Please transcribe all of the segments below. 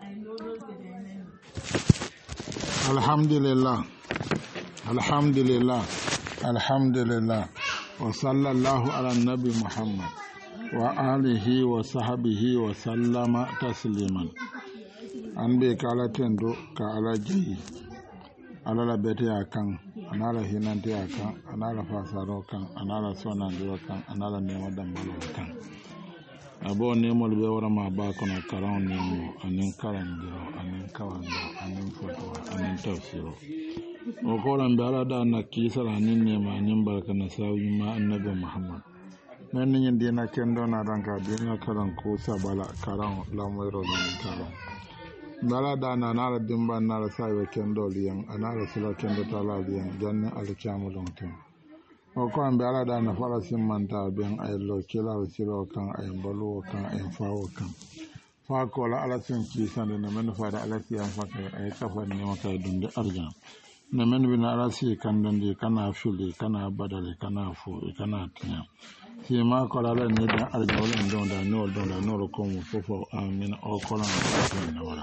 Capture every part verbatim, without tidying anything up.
Alhamdulillah, alhamdulillah, alhamdulillah. Wa sallallahu ala nabi Muhammad wa alihi wa sahbihi wa sallama tasliman. An be kala tendo ka ala jayi ala la bete akan anala hinante akan anala fasaro kan anala sonandiro kan anala nema dambalo kan abo nemol be wara ma ba kono karan nemo anin karandiro anin kawando anin foto anin tafsiro o ko ran dala da na kisara anin nema anin barka na sawi ma annabi Muhammad men nyin dina kendo na ranka dina karan ko sabala karan lamoro ni karan bala da na na dimba na sawi kendo liyan anala sila kendo tala liyan janna alkiyamu longten o ko an bala da na fara simanta ben ay lo kila silo kan ay balu kan ay fawo kan fa ko la ala sen ki sande na men fa da ala siyan fa kay ay kafa ne maka dunde arjan na men bi na ala si kan dande kana fuli kana badale kana fu kana tinya si ma ko la ne da arjan wala ndon da no don da no ko mo fofo amin o ko la na wala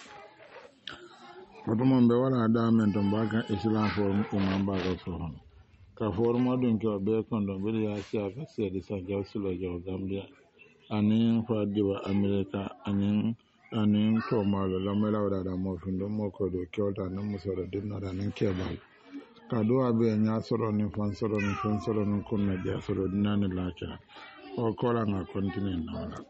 Otumon be wala da men ton baka islam forum imam baka forum ka forma dun ko be kondo be ya sia ka sedi sa jaw sulo jaw Gambia anin fa diwa America anin anin to malo la mela wada da mo findo mo ko do kyota nan musoro dinna da nan kebal ka do abe nya soro ni fan soro ni fan soro ni kunna ja soro dinna ni lacha o ko la na continue na wala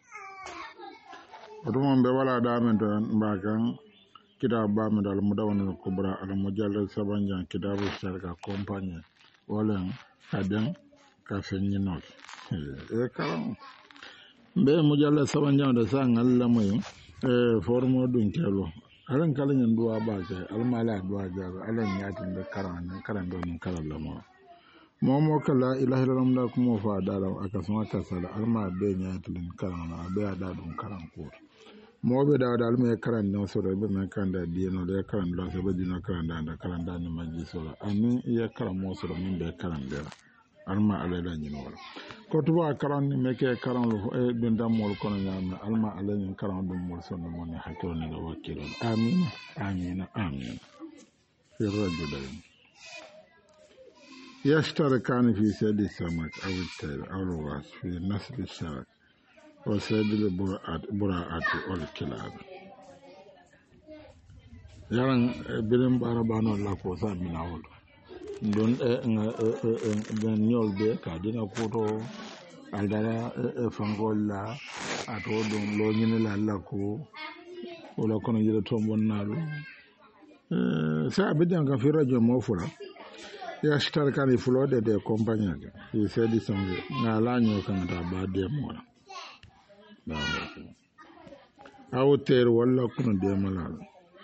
otumon be wala da men ton baka kitab ba mu dal mudawana kubra al mujallal sabanja kitabu sarka compagnie wala kadan ka fenni no e karam be mujallal sabanja da san Allah mai e formo dun kelo aran kalan yan duwa ba ga almala duwa ga alan yatin da karan karan don karan lamo momo kala ilaha illallah kuma fa dalaw aka sama ka sala alma be nyatin karan na be da dun karan ko mobe da da alme karan no so da be man kan da dino da karan da so be dino karan da da karan da ni maji so anin iya karan mo so min be karan da alma alela ni no ko to ba karan ni meke karan lo e dun da mo ko na ma alma alela karan dum mo so no mo ne hakko ni do wakilo amin amin amin fi rajul يشتركان في سيد السمك أو التير أو الواس في نسب الشرك وسيد البراءة والكلاب yaran birin barabano la ko sa minawol don den nyol be ka dina koto aldara fangolla ato don lo nyine la la ko wala kono yira tombon nalu sa abidan ka fi radio mo fula ya shitar kan fulo de de compagnie fi sedi songe na la nyo kan ta ba de mo awter walla kono de malalo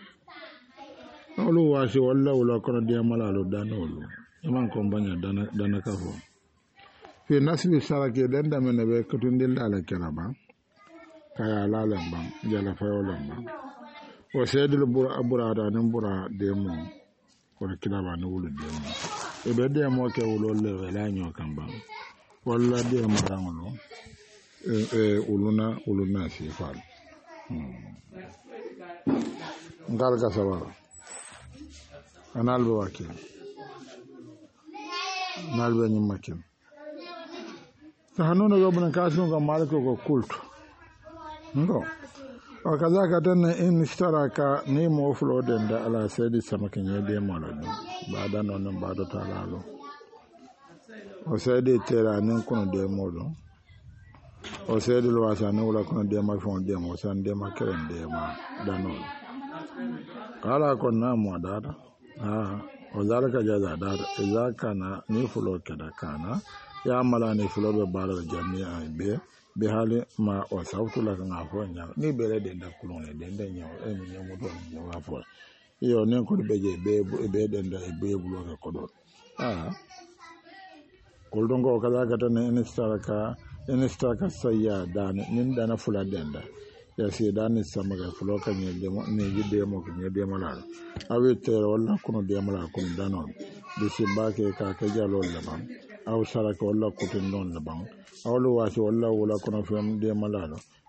olu wasi walla wala kono de malalo danolo man compagnie dana dana ka fo fi nasbi sarake den da men be kutundil ala kelaba kaya lalan ban jala fayolan ban o sedil bura abura da nan bura de mo ko kilaba ne wulu de mo e be de mo ke wulo le wala nyo kan ban walla de mo rangolo e e uluna uluna si fal ngal ga sabara anal be wakil nal be nyim makin sa hanono go bana kasu go maliko go kultu ndo wakazaka tena in ishtaraka ni mo flo den da ala sedi samakin yede molado bada non bado talalo o sedi tera nen kono de modo o sedi lo wasa ne wala kono de ma fon de mo san de ma keren de ma danon kala kon na mo dada ah o zalika jaza dada izaka na ni flo kada kana ya mala ni flo be bala jami'a be be hali ma o sautu la nga fo nya ni bele de da kulone de de nya e mi nyamu do nya wa fo iyo ne ko be je be be de da be bulo ko do ah kol dongo kala kata ne instaraka instaraka sayya dan nin dana fula denda ya se dan samaga fulo kan ne de ne jide mo ko ne de mala awe tere wala kuno de mala kun danon de se bake ka ka jalo le ban aw saraka wala kutin non le ban awlu wasi walla wala kono fem de malalo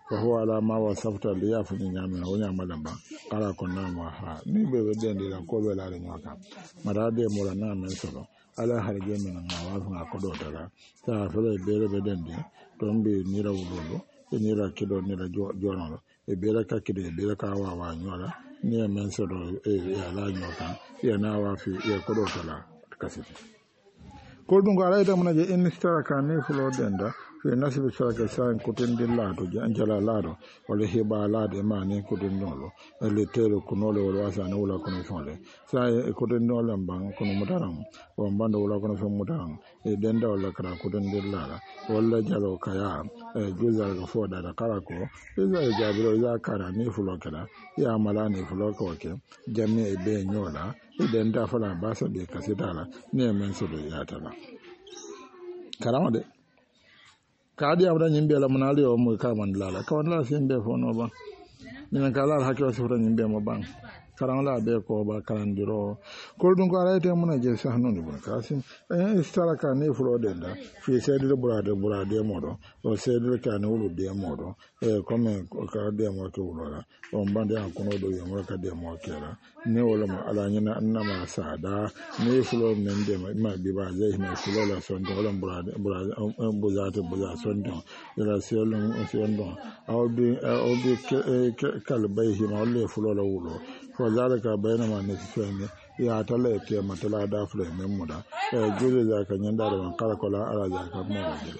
fa huwa ala ma wasafta li yafuni nyame na wonya malamba kala ko na ma ha ni be be den dira ko be la nyoka mara de mo na men solo ala harge men na wa fa ko do dara ta fa be be be den de don be ni ra wulolo e ni ra kido ni ra jono e be ra ka kido e be ra ka wa wa nyola ni men solo e ala nyoka ya na wa fi ya ko do dara kasiti ko dum ala ita mun je in staraka ne fulo denda fi nasibi saraka sain kutin dillato jala lado wala heba lado ma ne kutin nolo le tero kunolo wala wasa ne wala kono fonle sai kutin nolo bang kono mutaram o mbando wala kono fon mutaram e denda wala kara kutin dillala wala jalo kaya e juza ga foda da kara ko iza jabiro iza kara ne fulo kala ya mala ne fulo ko ke jamme e be nyola e denda fala basa be kasidala ne men so do yatala karama de kadi abda nyimbe la munali o mo ka man lala ka wan la simbe fo no ba min kala hakko sifra nyimbe mo bang karama la be ko ba karandiro ko dum ko arayte mun je sahno ni bon kasim e istaraka ne fulo denda fi sedde burade burade modo o sedde ka ne wulu de modo e comme ka de mo ke wulola o mbande an kono do yamo ka de mo kera ne wala ma ala nyina annama sada ne fulo men de ma bi ba je me fulo la son do wala burade burade buzate buza son do la selon on don aw bi aw bi kal bayhi ma wala fulo la wulo fo zalika bainama nisfani ya tala ke matala da fule men muda e jure za ka nyanda da kala kola ala za ka mo wajire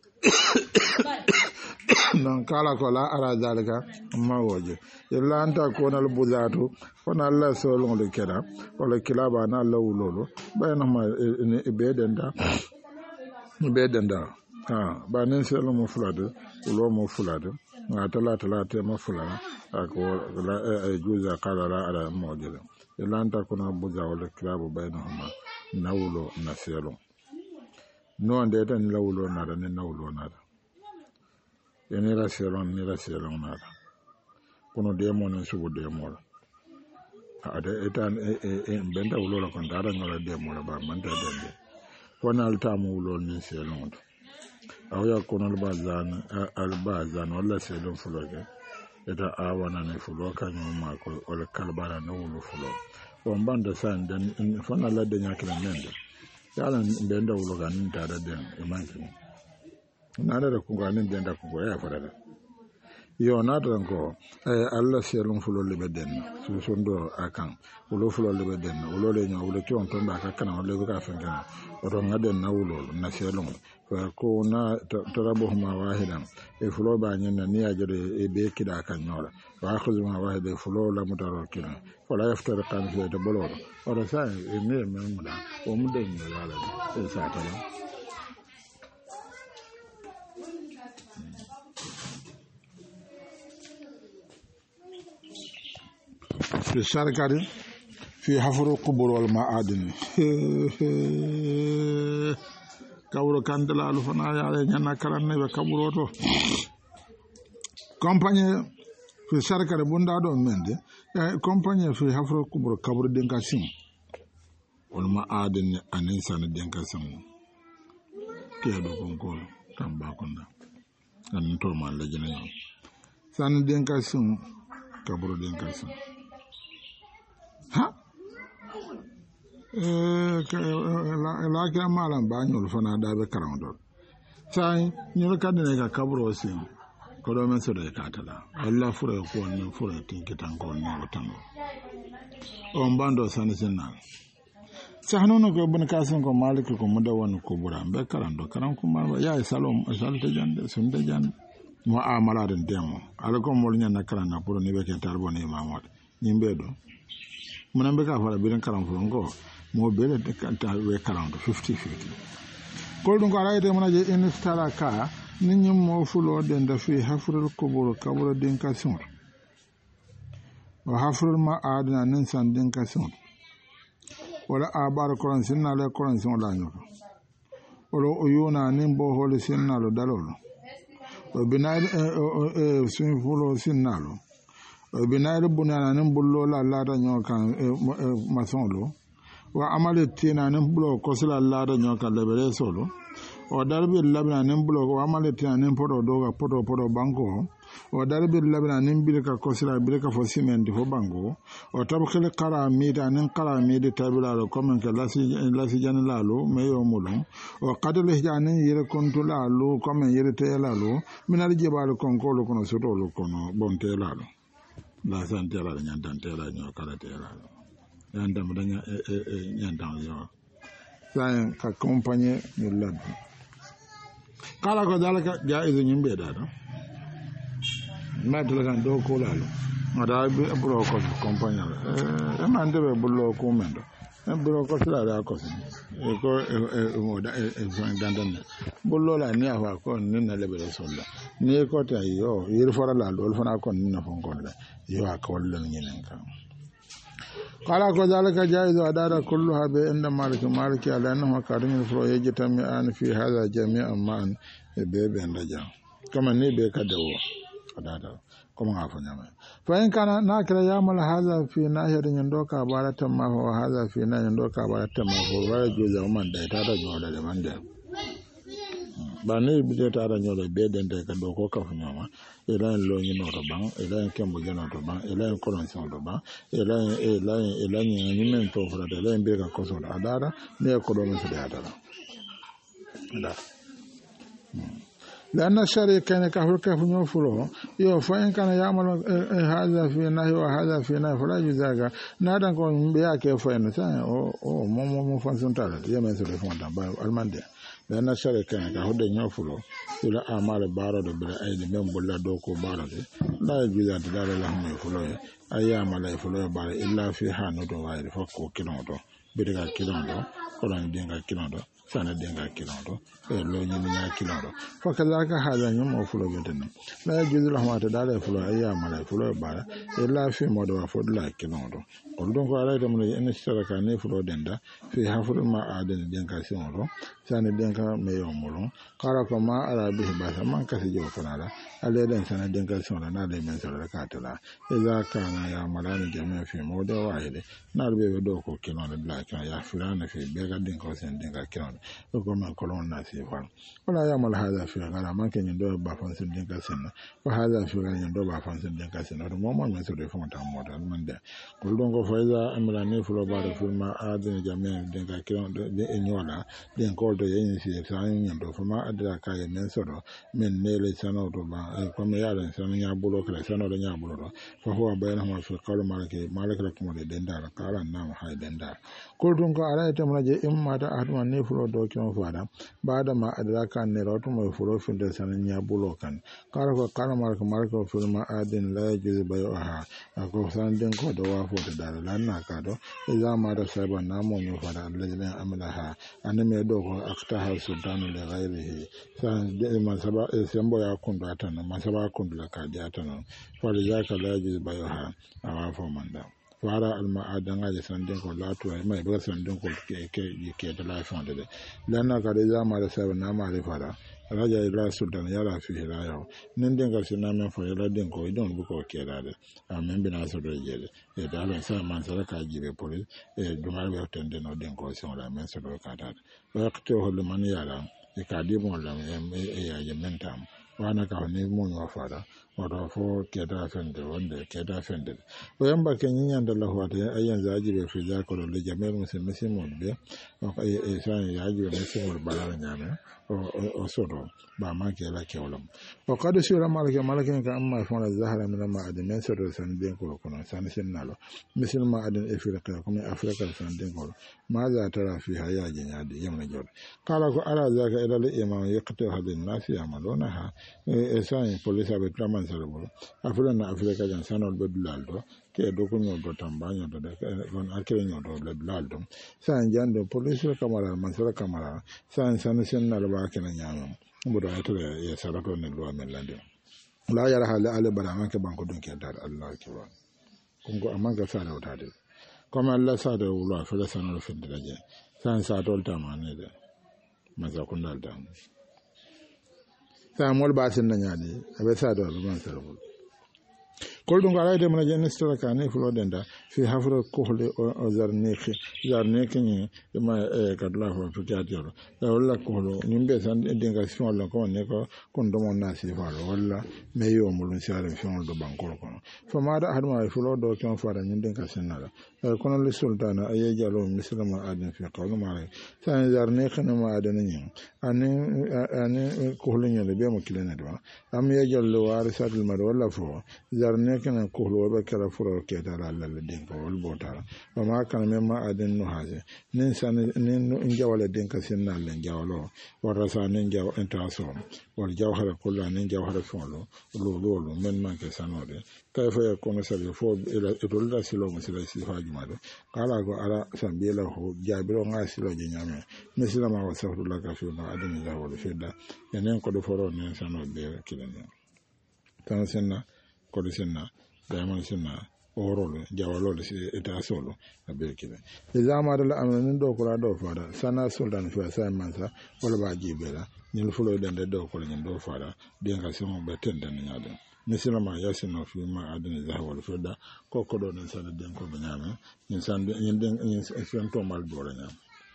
non kala kola ala zalika ma waje illa anta ko nal buzatu fona Allah solon le kera wala kilaba na Allah wulolo bainama e bedenda bedenda ha ba nen selo mo fulade ulo mo fulade na tala tala te mo fulade ako la e juza kala la ala mojele ilanta kuna buza wala klabu bainahuma nawlo naselo no ande tan lawlo nada ne nawlo nada yani la selo ni la selo nada kuno demo ne subu demo ada etan e e benda wulo la kon dara ngala demo la ba manta dende kona alta mu wulo ni selo aw ya kono albazan albazan wala selo fuloge ita awana ne fulo kan ma ko wala kalbara no wulu fulo on banda san dan fana la de nyakira nende yala benda wulo kan ta da den e manki na da ku ga nin benda ku ya fara da yo na da ko eh alla selum fulo le beden su sondo akan wulo fulo le beden wulo le nyaw wulo kion to ba ka kana wulo ka fenga o do ngaden na wulo na selum ko na tarabuhuma wahidan e fulo ba nyen ni ajere e be kida kan nyora wa khuzuma wahida fulo la mutaro kina wala yaftar kan fi da bolo ora sa e ne men muda o mu de ni wala e sa ta fi sarkari fi hafru qubur wal ma'adin kawro kandala alu fana yaale nyanna karanne be kaburo to compagnie fi sarkare bunda do mende e compagnie fi hafro kubro kaburo denka sim wal ma adin anin san denka sim ke do konkol tamba konda an to man la jina yo san denka sim kaburo denka sim ha la ke malam ba nyol fana da be karamdo sai nyol kadene ka kabro sin ko do men so de katala Allah fure ko ni fure tin kitan ko ni otan o mbando san sinna sahnono ko bun kasin ko maliki ko mudawan ko buram be karando karam ko ma ya salom salte jande sunde jande muamala den demo ala ko mol nyana karana pour ni be ke tarbo ni mamot nyimbe do munambe ka fara bilen karam fo ngo mo bele de kanta we karando fifty fifty ko dum ko raide mo je in staraka ninyi mo fulo den da fi hafrul kubur kabur den kasun wa hafrul ma adna nin san den kasun wala abar koran sinna le koran sin la nyoko wala uyuna nin bo hol sinna lo dalolo o binal e sin fulo sinna lo o binal bunana nin bullo la la da nyoka mason lo wa amale tina nin bulo ko sala la da nyoka lebere solo o darbi labna nin bulo ko amale tina nin podo doga podo podo banko o darbil labna nin bil ka kosira bil ka fo cement fo bango o tabkhil qara mida nin qara mida tabila lo comme que lasi lasi jan lalo meyo mulon o qadal hijani yere kontu lalo comme yere te lalo minal jibal konkolo kono soto lo kono bonte lalo la sante la nyantante la nyo kala te lalo yanda mudanya e e nyanta yo sai ka compagnie ni lab kala ko dalaka jaizu nyimbe dada madala kan do ko lalo ada be bro ko compagnie e mande be bullo ko mendo e bro ko sala da ko e ko e mo da e dandan bullo la ni afa ko ni na lebe solla ni ko ta yo yir fora la do fana ko ni na fon ko la yo akol la nyinen kan kala ko dalaka jaizu adara kulluha be inda malik malik ala annahu karim fro yajtami an fi hadha jami'an ma'an be be ndaja kama ni be kadawo adada kuma ngafa nyama fa in kana nakira yamal hadha fi nahir ndoka baratan ma wa hadha fi nahir ndoka baratan ma wa wala juza man da ta da joda da manda ba ne bi ta da nyodo be den de kado ko ka nyama ila lo ni no to ban ila kembo jana to ban ila kolon son to ban ila ila ila ni ni men to fra de ila be ka ko so adara ne ko do men so da adara da لأن الشريك كان كفر كيف يوفره يو فإن كان يعمل هذا في نهي وهذا في نهي فلا يجوز نادن كون بيا كيف فإن سان أو أو مو مو مو فانسون تالا يوم يسوي فون تام بالماندي لأن الشريك كان كهود يوفره إلى أعمال بارد بلا أيدي من بلا دوكو بارد لا يجوز أن تدار لهم يفلوه أي أعمال يفلوه بارد إلا في حانوت وغير فكو كيلومتر بدك كيلومتر كلام دينك كيلومتر sana denga kilando e lo nyini nya kilando fa kadaka hada nyum o fulo bedena la juzu rahmata dala fulo ayya mala fulo bara e la fi modo wa fo la kilando on don ko ala de mun en saraka ne fulo denda fi hafur ma aden denga simodo sana denga me yomulo kala ko ma ala bi ba man kasi jo fanala ale den sana denga simodo na de men saraka tala e za kana ya mala ni jame fi modo wa ile na be do ko kilando la ka ya fulana fi be ga denga sen denga kilando ko man kolon na si fan wala ya mal hada fi gara man ken ndo ba fan sin den kasen ko hada fi gara ndo ba fan sin den kasen do mo man so de fon ta mo dal man de ko don ko faiza amra ne fulo ba de firma adin jamen den ka kiron de enyola den ko do yen si sa yin ndo firma adra ka ye men so do men ne le sano do ba ko me ya den sano nya bulo kala sano do nya bulo do fa huwa bayna ma fi qawl malaki malaka ko de den dal kala na ha den dal ko don ko ala ta mun je imma da aduma ne fulo do kyon fada bada ma adraka ne roto mo fulo finde sanan nya bulo kan kala ko kala mar ko mar ko firma adin la jiz bayo ha ko san den ko do wa fo da la na ka do iza ma da saba na mo nyo fada alladina amala ha aname do ko akta ha sultanu li ghairihi san de ma saba sembo ya kundu atana ma saba kundu la ka ja atana fa ya ka la jiz bayo ha awa fo manda fara alma adanga je sandin ko latu ay mai ba sandin ko ke ke ke da lafiya da lana ka da zama da sabu na ma da fara raja ila sultan ya la fi la yo nin den ka sina men fo ila den ko idon bu ko ke da de amen bina so do je e da la sa man sara ka jibe police e dumal be tende no den ko so la men so do ka da waqto hol man ya la e ka di mo la e ya je mentam wana ka ne mo no fara wato fo keda fende wanda keda fende o yamba ken nyanda la wata ayan zaji be fi za ko le jamel musim musimon be o e e san yaji be musimon balala nyame o o sodo ba ma ke la kewlam o kadu sura malaka malaka ka amma fa la zahara min ma adin men sodo san den ko ko san sin nalo misil ma adin afrika kuma afrika san den ko ma za tara fi hayaji nyadi yamna jod kala ko ala zaka ila le imam yaqtu hadin nasi amalona ha e san police be traman sarbo afula na afrika jan sanol be dulaldo ke do ko nyodo tambanyo do de kon akire nyodo le dulaldo san jando police kamara mansara kamara san san sen na ba kana nyamo mbodo atore ya sarato ne lo men lande la yara hal ale bara man ke banko dun ke dar Allah ke wa kungo amanga sala wotade comme Allah sa de wulo afela sanol fe de je san sa tol tamane de maza kun dal dam sa mol ba sin na nyaade abe sa do ban sarbo kol ɗum ala de mana jenistara ka ni fulo denda fi hafra kohle o zarneki zarneki ni ma e kadla ho fikatiro da wala kohlo nimbe san dinga fion la ko ne ko kon do mon nasi falo wala me yo mulun sare fion do bankol kono fo ma da hadma fulo do kon fara nyin dinga senala kono le sultana aye jalo mislama adin fi qawlu ma san zarneki no ma adana nyin ani ani kohlo nyele be mo kilene do am ye jallo warisatul mad wala fo zarneki kana kohlo be kala furo ke dara lalle den ko wol botara o ma kana memma aden no haje nin san nin njawala den ka sen na len jawlo wara sa nin jaw intaso wal jawhara kullu nin jawhara fonlo lo lo lo men man ke sanode kay fa ko no sabe fo ila to la silo mo sila si haji mado kala go ala sambela ho jabiro nga silo je nyame misila ma wasafru la ka fi na aden jawlo fedda enen ko do foro nin sanode kilene tan senna kodo senna dayman senna orolo jawalolo si eta solo abe kile e zama dala amana do ko do fara sana sultan fi sa mansa wala ba jibela ni fulo dende do ko ni do fara de nga simo betende ni nyade misila ma yasino fi ma adani zahwal fida ko ko do ni sala den ko be nyame ni sande ni den ni sen to mal do la nyam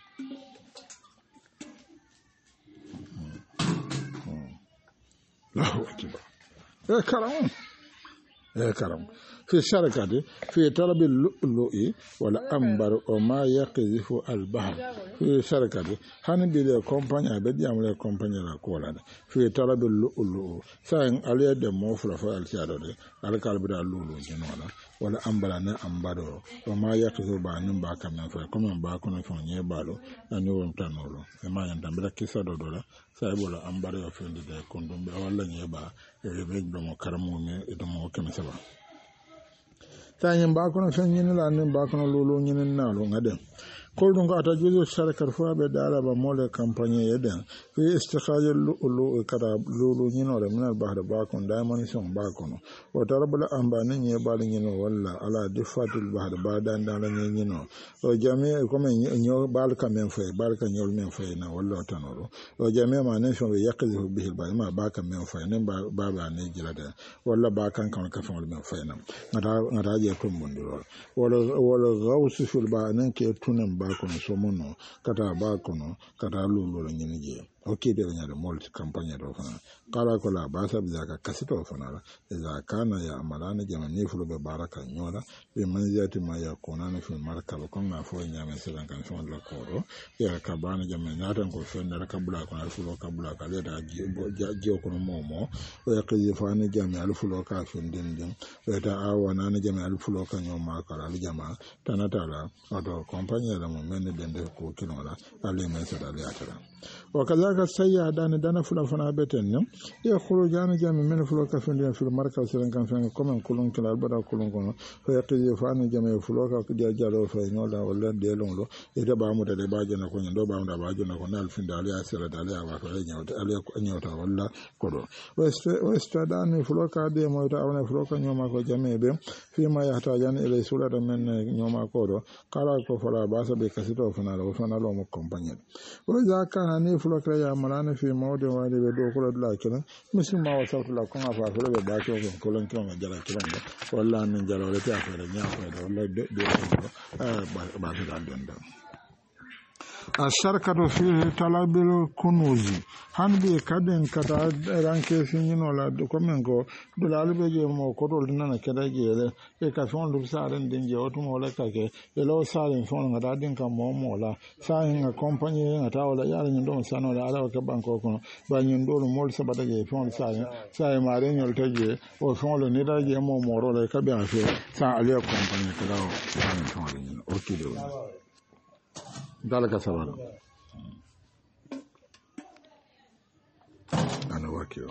la akbar e karam e karam في شركة في طلب اللؤلؤ والأنبر وما يقذف البحر في شركة هن بيد كومبانيا بدي أعمل كومبانيا لا كولا في طلب اللؤلؤ سين عليه دم مفرف في الشارع على كالبر اللؤلؤ جنولا ولا أنبر أنا أنبر وما يقذف بانم باك من في كم باكون في نيه بالو أنيوم تنولو ما يندم بلا كيسة دولا سايبولا أنبر يفند ده كندوم ولا نيه با يبيك دم كرموني دم كم سبا tanyin bakono fen yin la nin bakono lolo yin na lo ngaden kol dun ga ta juzo sharakar fa be dala ba mole campagne yeden fi istikhraj lulu kada lolo yin ore min al bahr bakon diamond son bakono o tarabula ambani nye bal yin walla ala difatul bahr ba dan dan la yin no o jami ko men nyo bal ka men fe bal ka nyol men fe na walla tanoro o jami ma ne so be yaqizu bihi al bahr ma ba ka men fe ne ba ba ne jilada walla ba kan kan ka fa men fe na ngada ngada je ko mundiro wala wala gawsu fil ba nan ke tunan ba kono somono kata ba kono kata lulu nyini je okay de nyare multi campagne do fana kala kola ba sa bizaka kasito fana za kana ya amalana jama ni fulu be baraka nyola be manziyati ma ya konana fi marka ko na fo nyame selan kan fon la koro ya kabana jama nyatan ko fenna ka bula ko alfulo ka bula ka le da jiyo kono momo o ya kiji fani jama alfulo ka fin din din o ta awana na jama alfulo ka nyoma ka al jama tanata la odo campagne la mo men den de ko kinola ale men sa dali atara o kaza ka sayya dana dana fula fana beten ne ya khuru jana jami men fula ka fin din fil marka selen kan fin ko men kulun kila albada kulun kono fa yaqi fani jami fula ka ja jalo fa nyola wala de lonlo e de ba mu de ba jana ko ndo ba mu da ba jana ko nal fin dali asira dali aba fa nyawta ali ko nyawta wala ko do westa dani fula ka de mo ta awna fula ka nyoma ko jami be fi ma yahta jana ila sura da men nyoma ko do kala ko fala ba sa be kasito fana lo fana lo mo compagnie o za ka ni fula ka ya malana fi mawde wali be do ko la kina misim ma wa sawtu la ko ma fa fula be ba ko ko lon ko ma jala kila wala min jala le ta fa nya fa do la de de ba ba da don da الشركة في طلب الكنوز han bi kaden kata ranke sinino la ko men ko dulal be je mo ko dol nana kada je e ka fon lu saren den je otu mo la ka ke e lo saren fon ngada den ka mo mo la sa en compagnie ngata wala yala nyi do sano la ala ka banko ko ba nyi do mo sa bata je fon sa sa ma re nyol teje o fon lo ni da je mo mo ro la ka be afi sa ali compagnie kada o saren fon ni o ki do dalaka sabana ana wakio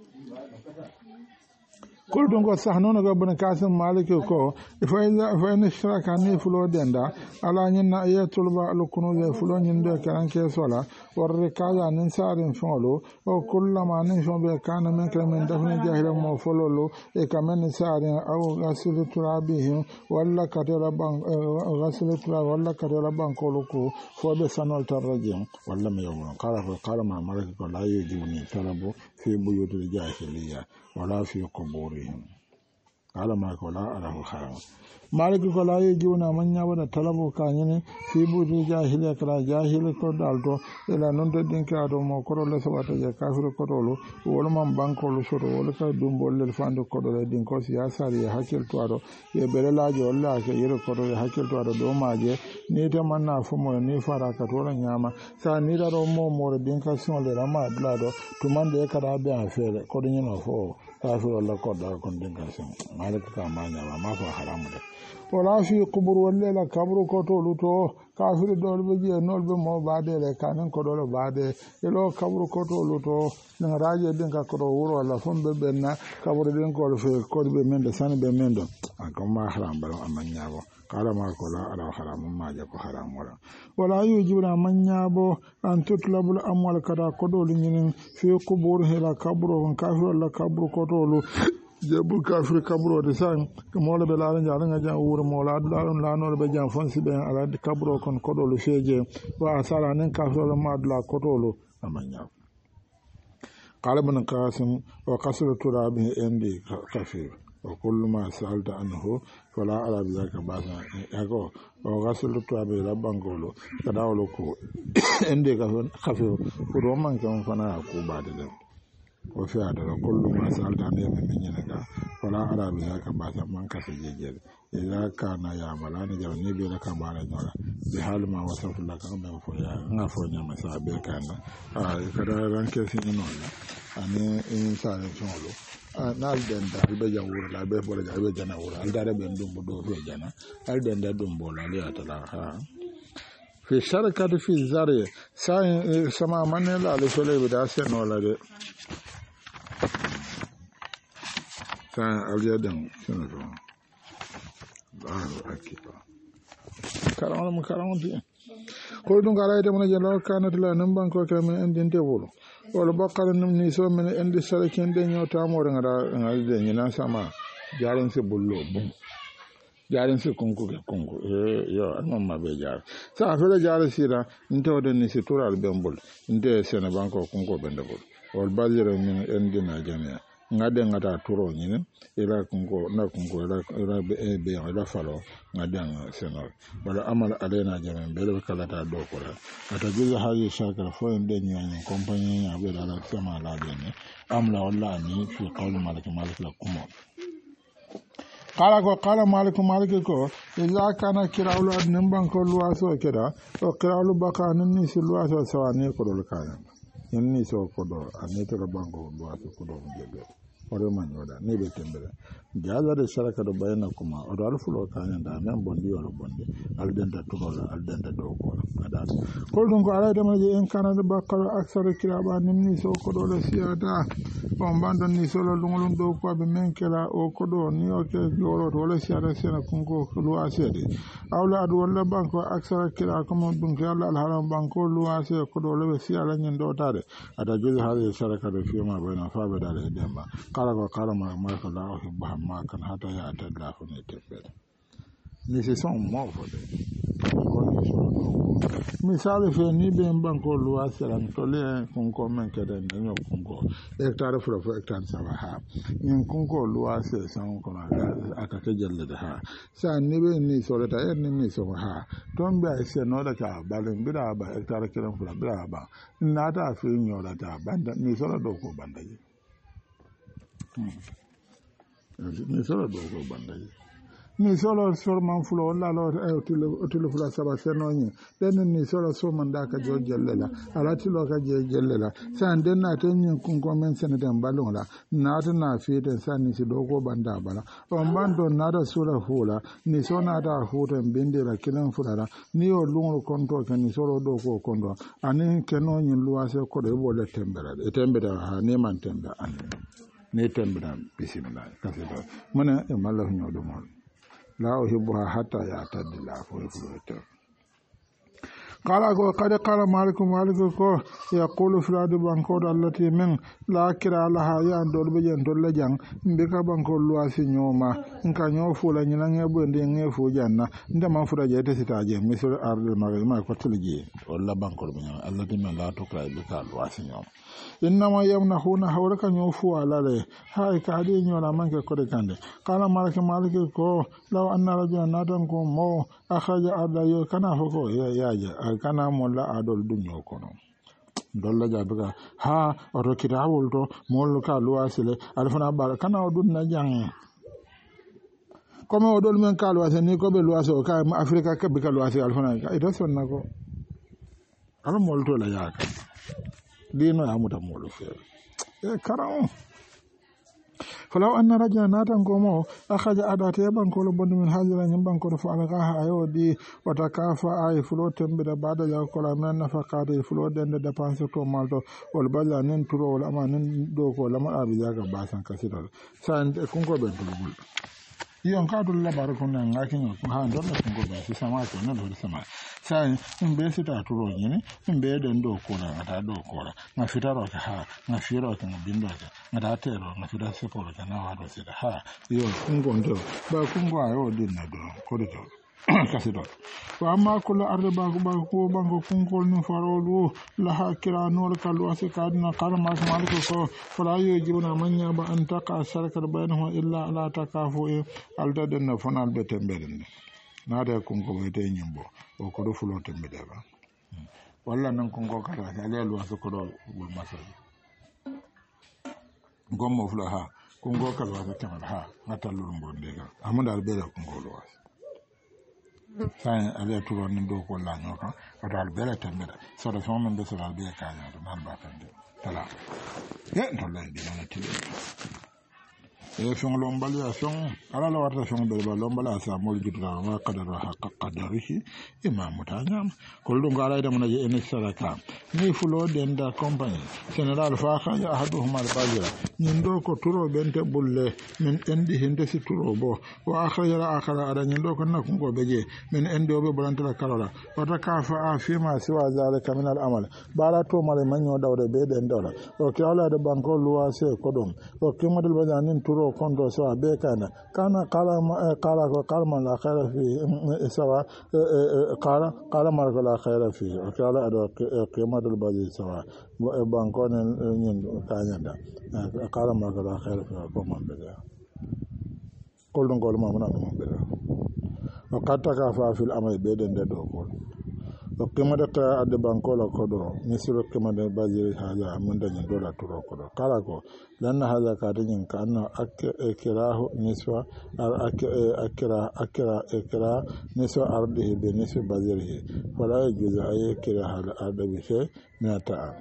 kul dungo sahnono go bun kasim maliki ko fa iza fa in shiraka ni fulo denda ala nyina ayatul ba al kunu fulo nyindo kan ke sola war rikaza nin sarin folo o kullama nin fo be kana men kan men dafni jahila mo fololo e kamen sarin aw gasilu turabihim walla katara ban gasilu turab walla katara ban ko ko fo be sanol tarajim walla me yomo kala ko kala ma maliki ko la yejuni talabo fi buyutul jahiliya wala fi quburihim ala ma ko la ala ko haram maliki ko la yejuna man nyawada talabo kanyene fi budi jahiliya kala jahil ko dalto ila non de din ka do mo ko le sabata je kafir ko do wol man banko lu soto wol ka dum bol le fando ko do din ko siyasa ri hakil to ado ye bere lajo walla ke yero ko do hakil to ado do maje ni te man na fumo ni fara ka to la nyama sa ni da do mo mo din ka son le rama blado to man de ka da be afere ko do nyino fo kafir walla ko da kon din ka son maliki ka ma nyama ma ko haramu de wala fi kubur walle la kabru ko to luto kafir dol be je nol be mo baade le kanen ko dol baade elo kabru ko to luto na raje den ka ko wuro wala fombe benna kabru den ko fe ko be mende san be mendo akon ma haram balo amanyabo kala ma ko la ala haram ma je ko haram wala wala yujibuna manyabo an tutlabul amwal kada ko dol nyinin fi kubur hela kabru on kafir la kabru ko to lu jebu kafir kabro de san mola be laala jala nga jan wuro mola adulaaron laanore be jan fonsi be ala kabro kon kodolu feje wa asara nen kafir ma adula kodolu amanya qalibun qasim wa qasru turabi indi kafir wa kullu ma sa'alta anhu fala ala bidaka basa yago wa qasru turabi rabbangolo kadawlo ko indi kafir ko man kan fana ko bade dem o fiata kullu ma salta ne men nyinaga wala arabi ka basa man ka se jejel ila kana ya malani jaw ni be ka bala nyola bi hal ma wasafu la ka men fo ya nga fo nyama sa be kana a kada ranke sin no la ane in sa ne cholo na den da be jawur la be bola ja be jana wura al dare be ndum do do jana al den da dum bola li atala ha fi sharakati fi zari sa sama manela le sole be da se no la de kan aljadan suna zuwa Allahu akbar karam karam ti ko dun gara ite mun jalla kana tala nan ban ko kala min endin te wolo wala bakara nim ni so min endi sarakin de nyota mo ngara ngal de nyina sama jarin se bullo bum jarin se kunku ke kunku e yo an ma be jar sa fele jar sira nto de ni se tural bembol nte sene banko kunko bendebol wal bazira min endina jamia ngade ngata turo nyine ila kungo na kungo ila ila be be ila falo ngade senor wala amal alena jamen bele kala ta do ko la ata juza haji shakar fo ende nyanya compagnie ya be la sama la dene amla wala ni fi qawl malik malik la kumo kala ko kala malik malik ko illa kana kirawlu adnan ban ko luwaso keda o kirawlu baka nanni si luwaso sawani ko dol kana yanni so ko do anete la banko luwaso ko do jebe ore manyoda ne be tembere jaza de sharaka do bayna kuma o do alfulo kanya da men bondi wala bondi aldenta turola aldenta do ko ada ko dun ko ala de maje en kana de bakkalo aksar kiraba nimni so ko do le siata on bandon ni solo lungolun do ko be men kala o ko do ni o ke loro do le siata sena kunko lu asede awla adu wala banko aksar kira ko mon dun ke ala alharam banko lu ase ko do le siala nyen do tare ada juzi hade sharaka do fioma bayna fa be dale demba kala ko kala ma ma ko la ko ba ma kan hata ya ta da ko ne tefere ni se son mo fo de misali fe ni be banko lu asera to le kun ko men ke de no kun ko hectare fro fo hectare sa ha ni kun ko lu asera san ko na aka ke jelle de ha sa ni be ni so ta ni ni so ha ton be se no da ka balen bi da ba hectare kiran fura bi da ba na ta fi nyo da ta banda ni so do ko banda ji ni solo do ko bandaji ni solo sorman fulo walla lo e otilo otilo fula saba senoni den ni solo so man da ka jo jellela ala tilo ka je jellela san den na tan yin kun ko men sen den balon la na ta na fi den san ni si do ko banda bala on bando na da sura hula ni so na da hutan binde la kilan fulala ni o lungo konto kan ni solo do ko kondo ani kenon yin luwase ko do bo le tembera e tembera ha ne man tembera an ne tembera bismillah kasi do mana e mallah nyodo mon la uhibbuha hatta ya'tadila fo fuloto qala ko qad qala malikum malikum ko yaqulu filadu banko allati min la kira laha ya ndol be jen to lejang mbika banko luasi nyoma nka nyofu la nyina ngebo ndi ngefu janna ndama fura je te sitaje misal arde magay ma ko tilji wala banko be nyama allati min la to kra be ka luasi nyoma innama yamnahuna hawraka nyofu alale hay ka hadi nyora manke ko de kande kala malaka malaka ko law anna rajulan natan ko mo akhraja arda yo kana foko ya ya kana mo la adol dunyo ko non dolla jabuga ha oto kitabul to mol ka luwasile alfana bala kana odun na jang comme o dol men ka luwase ni ko be luwase o ka afrika ke be ka luwase alfana ka ito sonna ko ala mol to la yaka dino amuta mol fe e karam falaw anna rajula natan gomo akhaja adata banko lo bondu min hajira nyim banko do fa alqaha ayodi wata kafa ay fulo tembe da bada ya ko la men nafaqati fulo den de dépense to malto wal bala nen turo wala ma nen do ko lama abi jaga basan kasito san kunko be dulul yon ka dul la bar ko nan ngakin ko ha don ko go ba si sama ko na do sama sai in be sita turo ni in be den do ko na ta do ko na na fitaro ka ha na firo ka na bindo ka na ta tero na fira se ko ka na wa do sita ha yo kungo ndo ba kungo ayo din na do ko do kasito wa amma kullu arba ko ba ko bango kungo ni farolu la hakira no ka lu asika na karma maliku ko fala yo jibuna manya ba an taqa sarakar bainahu illa ala takafu alda den na fonal be temberen na da kungo be te nyimbo o ko do fulo tembede ba walla nan kungo kata ale lu asu ko do bul masal gommo fulo ha kungo kala wa tamal ha ngata lu mbonde ga amanda be da kungo lu asu sai ale turo ni do ko la nyoka o dal bele tembede so do fon men be so dal be ka nya do nan ba tande tala ye to la di na tili e fon lombali a fon ala la wata fon be ba lombala sa mo jidra wa qadara haqqa qadarihi imam tanyam ko dum ga ala da mun je en saraka ni fulo den da company general fa kha ya ahaduhuma al-bajira nin do ko turo bente bulle min endi hinde si turo bo wa akhara akhara ada nin do ko nakko go beje min endo be bolantala kalola wata kafa fi ma siwa zalika min al-amal bara to male manyo dawde be den dola o ki ala da banko luwa se ko dum o ki model bazanin turo kondo sawa be kana kana kala kala ko kalma la khaira fi sawa kala kala mar ko la khaira fi o kala ado qiyamah al bazi sawa banko ne nyin kanyanda kala mar ko la khaira fi ko man be ko don ko ma man be o katta ka fa fil amay be den de do ko o qiyamah ta ade banko la ko do misiro qiyamah al bazi haja mun dañi do la turo ko do kala ko لأن هذا كارين كأنه أكراه نسوة أكرا أكرا أكرا نسوة أرضه بنسوة بذره فلا يجوز أن يكره هذا الأرض بشيء من الطعام.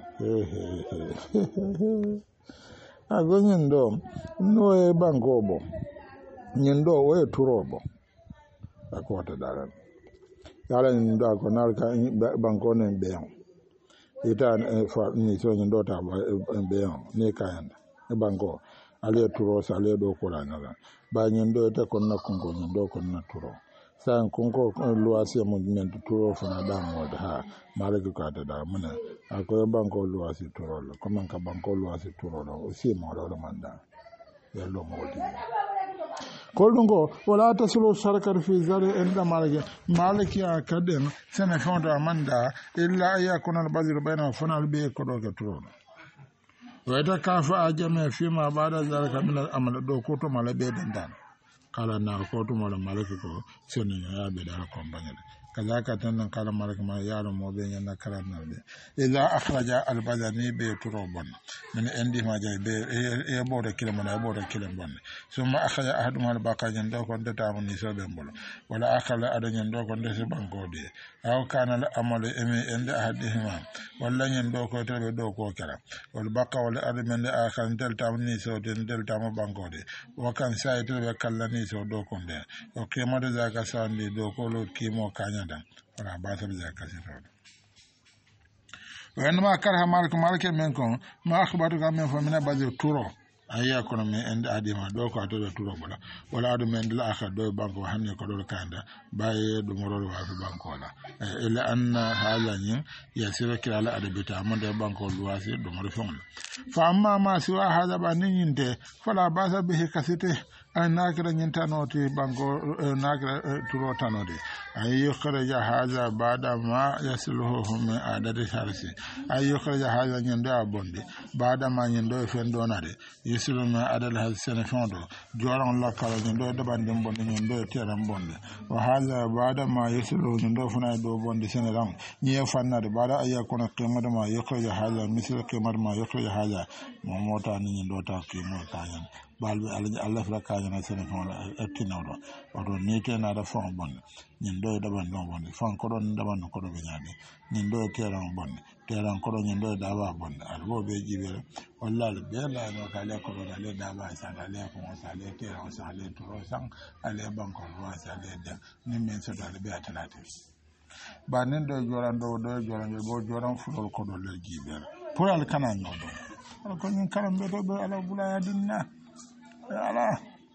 أقول يندو نوى بانكوبو يندو وي تروبو أقوى تدارن يالا يندو أكو نالك بانكوني بيان ita ni so yendo ta beyang ne kayanda bango ale turo sa ale do ko ranga ba nyendo te kon na kungo nyendo kon na turo san kungo luasi mo nyendo turo fana da mo da malaki ka da muna akoy bango luasi turo lo comme ka bango luasi turo lo aussi mo lo manda ya lo mo di kolungo wala tasulu sarkar fi zari inda malaki malaki akaden sana fonda amanda illa ayakuna al-bazir bayna fanal be ko do ke turo wata kafa a jami'a fi ma ba da zaraka min al'amal do ko to mala be dandan kala na ko to mala malaki ko sinin ya be da kompanya kazaka tan kala malaki ma yaro mo be nyana kala na be idza akhraja al-badani be turobon min indi ma jay be e bo da kilama na bo da kilam bon summa akhraja ahadum al-baqa jando ko ndata mun ni so be mbolo wala akhala adanyen do ko ndese banko de aw kana al-amal emi indi ahadihima wala nyen do ko tebe do ko kala wal baqa wala admen da akhan delta mun ni so den delta mo banko de wa kan sai to be kala ni so do ko de o kema de zaka sandi do ko lo kimo kanya wala ba ta biya kasi to wanda ma karha malik malik men kon ma akhbatu ka men fa min badir turo ayya kono men ende adima do ko to turo bola wala adu men la akha do banko hanne ko do kanda baye do morolo wa fi banko la illa anna halanyin yasira kila la adabita amande banko luwasi do moro fon fa amma ma siwa hada ba ninte fala basa bihi kasite ay nakira nyinta noti banko nakira turo tanode ay yukhraja hadha ba'da ma yasluhu min adadi harsi ay yukhraja hadha nyando abonde ba'da ma nyando fendo nade yusulu min adadi harsi sene fondo joran la kala nyando de bande bonde nyando teram bonde wa hadha ba'da ma yusulu nyando funa do bonde sene ram nyi fannade ba'da ayakuna qimatu ma yukhraja hadha misal qimatu ma yukhraja hadha mo mota ni nyando ta qimo tayan balbe Allah fra kayana sene fondo ettinawdo odo nite na da fon bonde nyindo daban no bonde fon ko don daban ko do be nyaade nyindo teran bonde teran ko do nyindo dawa bonde albo be jibere wallahi be la no kale ko do le dawa sa le ko sa le teran sa le to sang ale banko wa sa le da ni men so dal be atalate ba nen do joran do do joran bo joran fulol ko do le jibere pour al kana nyodo ko nyin karam be do ala bulaya dinna ala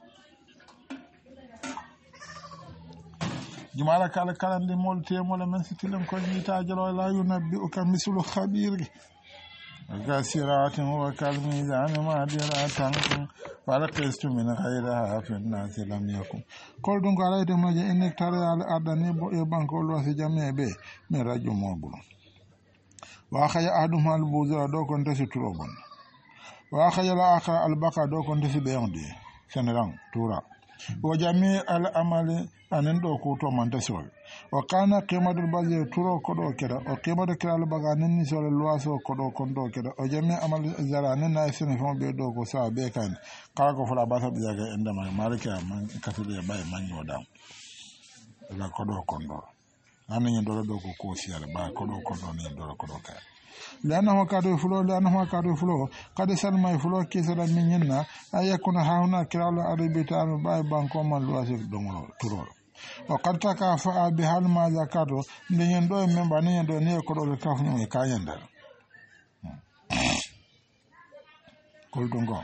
jumala kala kala ndi mol te mol men sitilem ko yita jalo la yunabbi uka mislu khabir gasiratin wa kalmizan ma diratan wala qistu min ghayriha fi an-nas lam yakun kol dun gala de mo je en tare al adani bo e banko lo si jamebe mi radio mobul wa khaya adum al buzra do kon tesi turobon wa khaya la akha al baqa do kon tesi beyondi seneran tura wa jami al amali anen do ko to man tasol wa kana qimadul bazi turo ko do keda o qimadu kala baga nen ni solo luaso ko do kon do keda o jami amal zara nen na sene fon be do ko sa be kan kala ko fala basa bi jaga enda ma malika man kafide bay man yoda la ko do kon do anen do do ko ko siala ba ko do kon do ni do ko do ka لأنه كادو فلو لأنه كادو فلو قد سلم فلو كيسر مننا أيكون هنا كرال أربي تعالى باي بانكو من لواسك دمرو ترول وقد تكافأ بحال ما ذكروا لين دو من بني دو ني كدو الكافن كاين دار كل دونغو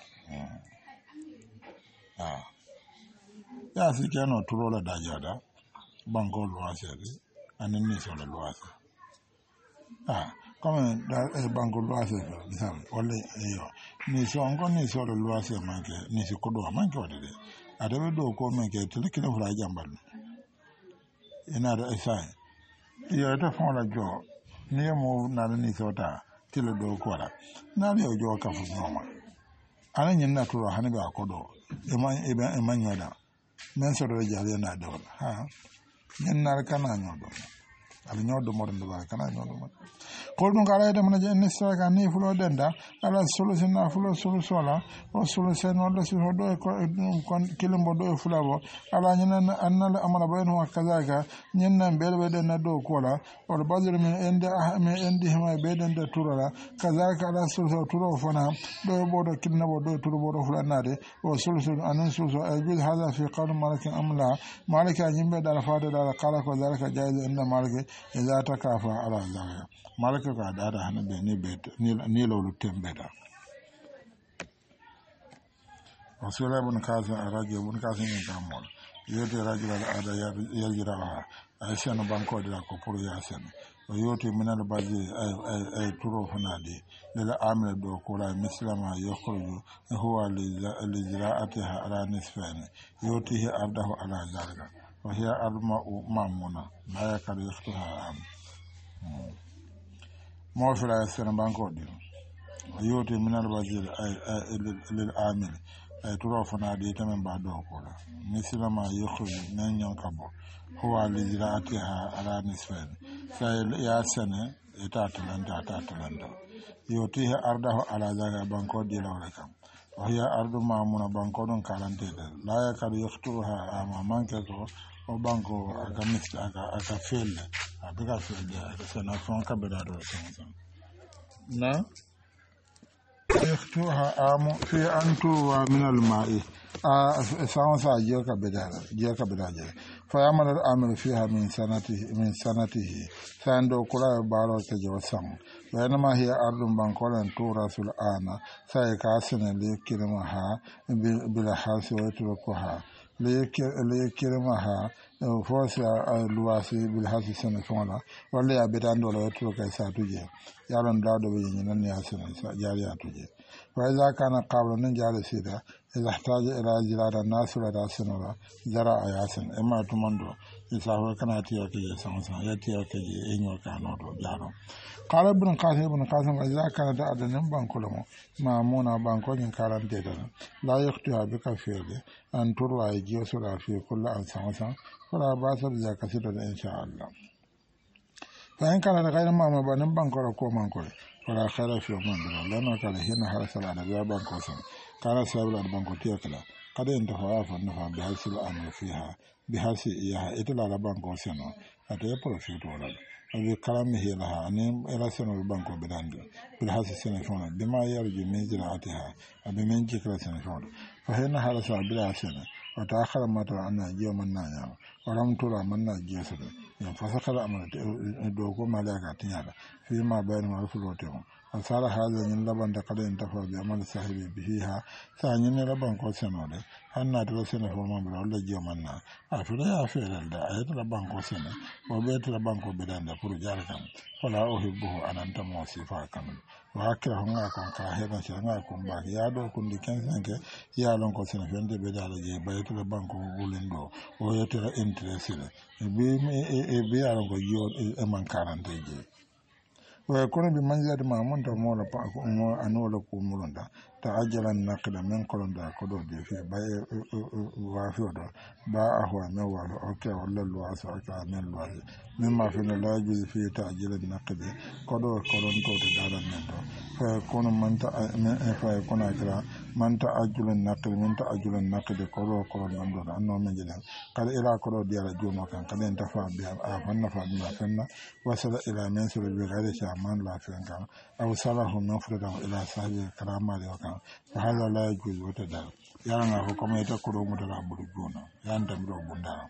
آه يا سيكانو ترول داجادا بانكو لواسك أنني سول لواسك آه comme da banko loise misal wala yo ni so onko ni so loise manke ni si kodo manke wadede adabe do ko manke tilikina fura jambal ina da isa yo ta fon la jo ni mo na ni so ta tilo do ko la na le jo ka fu noma ana nyin na turo hani ba kodo e man e ba e man yoda men so do jale na do ha nyin na kana nyodo ala nyodo mo do ba kana nyodo mo ko dun gara da mana je ne saka ni fulo denda ala solution na fulo solution la o solution wala si do ko kon kilimbo do fulabo ala nyina annal amala bayno wa kazaka nyinna belbe de na do ko la o bazir min ende me endi hema be den de turala kazaka ala solution turo fona do bodo kinna bodo turo bodo fulanade o solution anan solution ay bil hada fi qawl malik amla malika nyimbe dal faade dal qala ko zalika jaiz inna malika idza takafa ala zalika malaka ka dada hana be ni be ni lolu tembeda wasula bun kaza araje bun kaza ni gamol yote rajula ada ya yajira aisha no banko de ko pour yasen yote minal baji ay ay ay turo fanadi lila amina do ko la mislama yakhruju huwa li ziraatiha ala nisfani yote hi ardahu ala zalika wa hiya alma mamuna ma yakadu yakhtuha am mo fira sen banko de yote minal baji ay lil amil ay turo fanadi tamen ba do ko la mislama yakhruju nan yankabo huwa li ziraatiha ala nisfani sai ya sene ita tulanda ta tulanda yoti ha ardahu ala zaga banko di lawre kam wa hiya ardu mamuna banko don kalante de la ya kadu yaktuha ama manke ko o banko aga mista aga aga felle abiga felle aga sena fon kabeda do sensa na yaktuha amu fi antu wa min al ma'i a sansa jiya kabeda jiya kabeda je فيعمل الأمر فيها من سنته من سنته ساندو كلا بارو تجوسم بينما هي أرض بانكولا تورث الآن سيكاسن ليكرمها بلا حاس ويتركها ليكرمها فوسي الواسي بالحاس سنة فولا ولا يبدان ولا يترك ساتوجي يالون دادو بيجي نيا سنة جاريا توجي وإذا كان قابل نجال سيدا إذا احتاج إلى جلال الناس ولا سنورا زرع ياسن إما تمندو يسافر كنا تيوكي يسانسا يتيوكي إنيو كانو جارو قال ابن قاسم ابن قاسم إذا كانت أدنى بانكولمو مامونا بانكو ينكارن ديدنا لا يختها بك فيدي أن تروى يجيوسلا في كل أنسانسا فلا باس بذلك سيدنا إن شاء الله فإن كان غير ماما بان بانكو ركو مانكو فلا خير في من دلو لأنه كان هنا حرسل على بيا بانكو سن كان سابل على بانكو تيوكلا قد انتفع فنفع بحرس الأمر فيها بحرس إياها إتلا على بانكو سنو أتي بروفيت ولد أبي كلامه لها أن إلى سنة البنك بداندي بالحس السنفون بما يرجو من زراعتها أبي من ذكر السنفون فهنا هذا صار بلا سنة وتأخر ما ترى أن جيو من نايا ولم ترى من ناجيو سنة فسخر أمر دوكو ملاك تيالا فيما بين مرفلوتهم وصار هذا من لبن تقل انتفع بعمل صاحبه بهيها ثانيا لبن كو سنة أن نادر سنة فما بلا ولا جيو من نا أفلا يافير الدا أيت لبن كو سنة وبيت لبن كو بداندي فرجال كم فلا أحبه أن أنت موصفا كمل وهكذا هنا كون كاهنا شنا كون باك يا دو كون دي كنسان كي يا لون كو سنة فين دي بدال جي بايت لبن كو بولندو ويتلا انترسيل بي بي يا لون كو يو امان كارانتي جي ويكون بمنزلة ما منت مولا مو أنولا كومولندا تعجل النقل من كولندا كدو دي في باي وافيودا با أهوى موا أوكي ولا لواس أوكي من لواس مما في لا يجوز في تعجيل النقل كدو كولندا تدالا منتو فيكون من فيكون أكلا من تعجل النقل من تعجل النقل كدو كولندا أنه من جلهم قال إلى كدو ديال جونو كان قد انتفع بها أفن فبما فن وصل إلى منسل بغير شامان لا فين أو صلاح مفردا إلى صاحب كرامة وكان فهذا لا يجوز وتدار يعني هو كما يتكرر مدلا برجونا يعني تمرو بندارا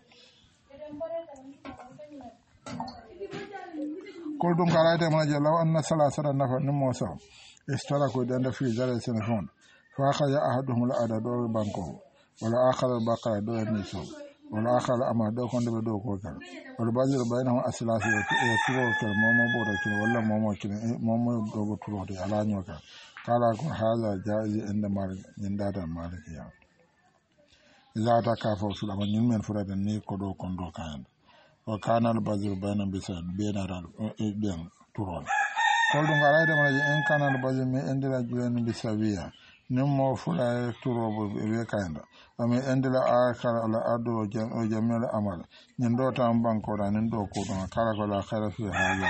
قلتم قرأت من جل وأن ثلاثة نفر نموسى اشتركوا دند في ذلك سنفون فأخذ أحدهم الأدى دور بانكو ولا آخر البقرة دور النسو ولا آخر أما دور كند بدور كوكر والبازل بينهم أسلاس يكيرو كل مومو بورا كل ولا مومو كل مومو دوغو تروتي على نيوكا قال هذا جائز عند مالك من دار مالك يعني إذا تكافوا سلام من فرد الني كدو كندو كان وكان البازل بين بسد بين بين ترول قلت قرأت من إن كان البازل من عند رجلين بسوية نمو فلا تروب بكايندا ومن عند الآخر على أدو وجميع الأمل نندو تنبانكو نندو كودو قال لا خير في هذا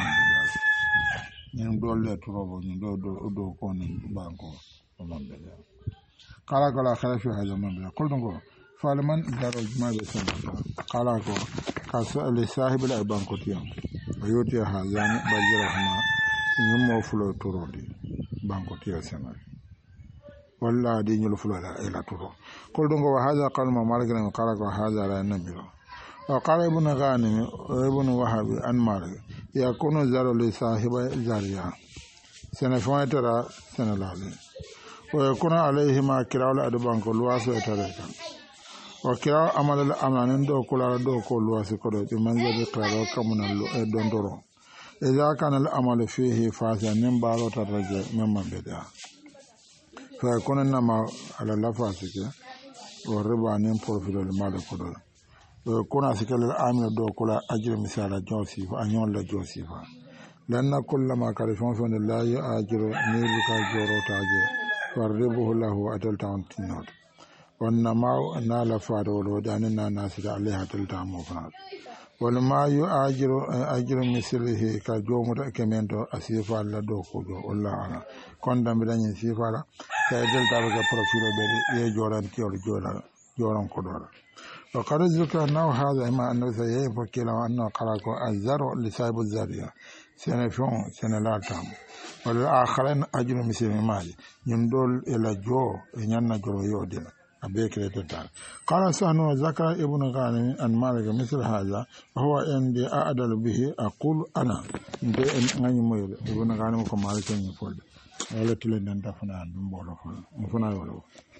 نندو لا تروب نندو دو كون بانكو ومن بلا قال لا خير في هذا من بلا قلت فالمن دار جماع بسنة قال لصاحب الأبانكو تيام ويوتي هذا بجرهما نمو فلا تروب بانكو تيام سنة ولا دين يلفلو إلى ترو قل دونك وهذا قال ما مالك لم قال وهذا لا النبي وقال ابن غانم ابن وهب عن مالك يكون زار لصاحب زاريا سنفون ترى سنلالي ويكون عليه ما كراول أدبان كل واسع تريكا وكراول أمال الأمانين دو كل دو كل واسع كده بمنزل كراول كمنا دندرو إذا كان الأمال فيه فاسع نمبارو ترجع مما بدأ فيكون إنما على لفاسك والربا نين بروفيل المال كله ويكون أسكال العامل دو كلا أجر مثال جوسيف أنيون لجوسيف لأن كل ما كارفون فن الله يأجر نيلك جورو تاجر والربه له أدل تاون تنود والنما نال فارو وداننا ناسد عليها تلتام مفنات ولما يؤجر أجر مثله كجوم كمنتو أسيفا لدو كجو والله أنا كندم بدني سيفا كأجل تابع بروفيل بدي يجوران كيور جوران جوران كدورا وقد ذكر أنه هذا ما أنه سيفكر أنه قرأك الزر لصاحب الزرية سنفون سنلاتام والآخرين أجر مثل ماجي يندول إلى جو يننا جو يودين أبيكرة تتال قال سانو ذكر ابن غانم أن مالك مثل هذا وهو عندي أعدل به أقول أنا دي أن يميل ابن غانم كمالك يفول ولا تلين دفنا بمبولو فنا يولو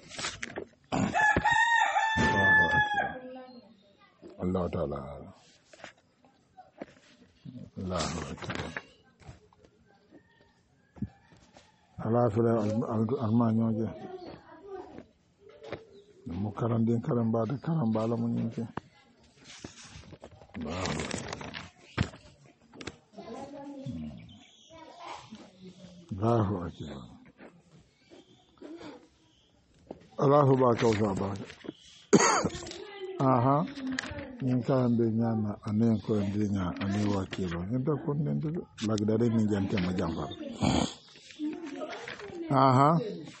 الله تعالى الله أكبر ala fere almañoje mo karandin karam mbade karam mbala mo ñinke Allahu akbar Allahu ba kawsa ba aha ñin karande ñana anen ko ndinya anen wakilo ñin ta kon den lagdare ni jante ma jambar aha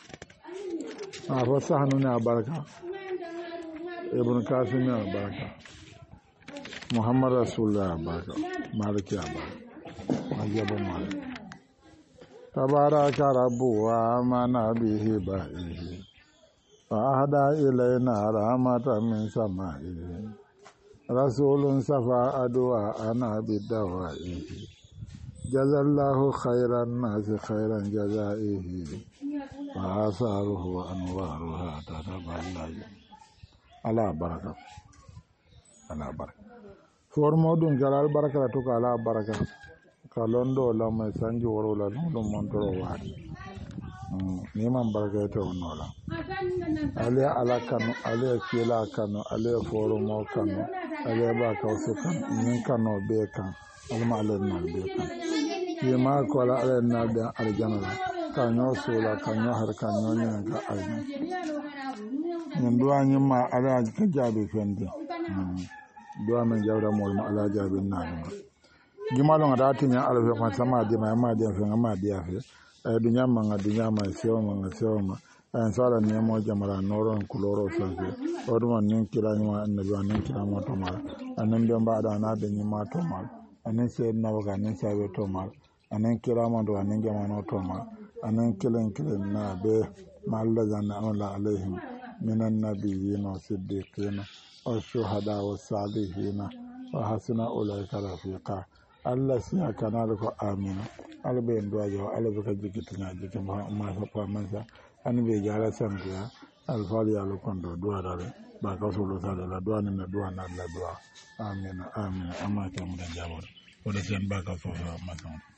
a fa sahnu ne baraka ibn kasim ne baraka muhammad rasulullah baraka maliki baraka majaba malik tabaraka rabbu wa amana bihi ba'ihi fa ahda ilayna rahmatan min sama'ihi rasulun safa adwa ana bidawa'ihi jazallahu khairan nasi khairan jazaihi wa asaruhu wa anwaruha tataballahi ala baraka ala baraka formo dun galal baraka to ala baraka kalondo la mai sanji woro la no montoro wadi ni man baraka to nola ale ala kanu ale kila kanu ale formo kanu ale ba kawsu kan nin kanu be kan alma ale na be kan yema ko ala ale na be arjana kanyo sola kanyo har kanyo ne ga alma min duwa nyima ala ka jabe fendi duwa men jawda mol ma ala jabe na jumalo ngada timi ala fe ko sama di ma ma di fe ma di afi e dunya ma ngada dunya ma sewa ma ngada sewa ma en sala ne mo jamara noron kuloro sanke o dum nin kira ni ma annabi nin kira mo to mal anan be mbaada na de ni ma to mal anan se na waga nin sabe to mal anan kira mo do anan jama no to mal anan kilen kilen na be malla zanna ala alaihim minan nabiyyin wa siddiqin wa shuhada wa salihin wa hasuna ulaika rafiqa Allah siya kanal ko amina albe ndoajo albe ka jikitina jikin ma ma fa mansa an be jara sangiya alfali alu kondo duwa dale ba ka solo sala la duwa na duwa na la duwa amina amina amma ka mu da jabo wala sen ba ka fa fa masan